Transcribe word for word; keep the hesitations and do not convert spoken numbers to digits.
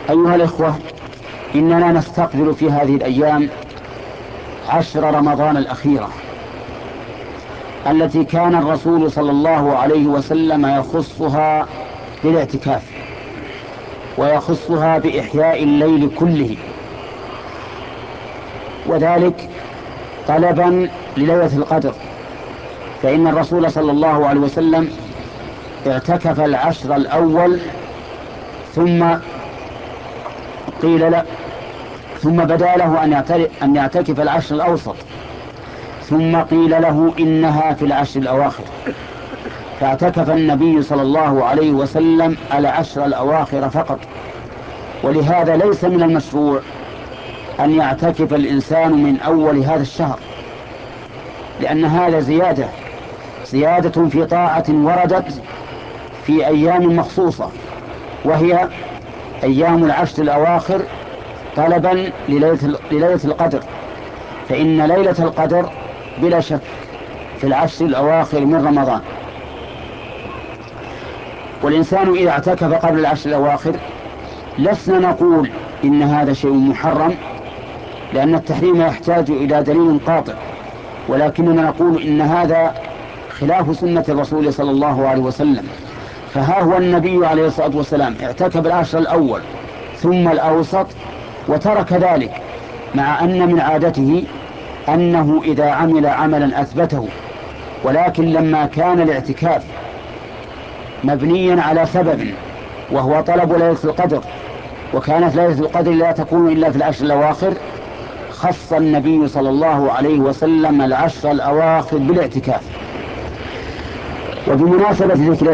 أيها الإخوة، إننا نستقبل في هذه الأيام عشر رمضان الأخيرة التي كان الرسول صلى الله عليه وسلم يخصها بالاعتكاف ويخصها بإحياء الليل كله، وذلك طلبا لليلة القدر، فإن الرسول صلى الله عليه وسلم اعتكف العشر الأول ثم قيل له ثم بدا له أن يعتكف العشر الأوسط، ثم قيل له إنها في العشر الأواخر، فاعتكف النبي صلى الله عليه وسلم العشر الأواخر فقط. ولهذا ليس من المشروع أن يعتكف الإنسان من أول هذا الشهر، لأن هذا زيادة زيادة في طاعة وردت في أيام مخصوصة، وهي أيام العشر الأواخر طلبا لليلة القدر، فإن ليلة القدر بلا شك في العشر الأواخر من رمضان. والإنسان إذا اعتكف قبل العشر الأواخر لسنا نقول إن هذا شيء محرم، لأن التحريم يحتاج إلى دليل قاطع، ولكننا نقول إن هذا خلاف سنة الرسول صلى الله عليه وسلم. فها هو النبي عليه الصلاة والسلام اعتكف العشر الأول ثم الأوسط وترك ذلك، مع أن من عادته أنه إذا عمل عملا أثبته، ولكن لما كان الاعتكاف مبنيا على سبب وهو طلب ليلة القدر، وكانت ليلة القدر لا تكون إلا في العشر الأواخر، خص النبي صلى الله عليه وسلم العشر الأواخر بالاعتكاف. وبمناسبة ذكر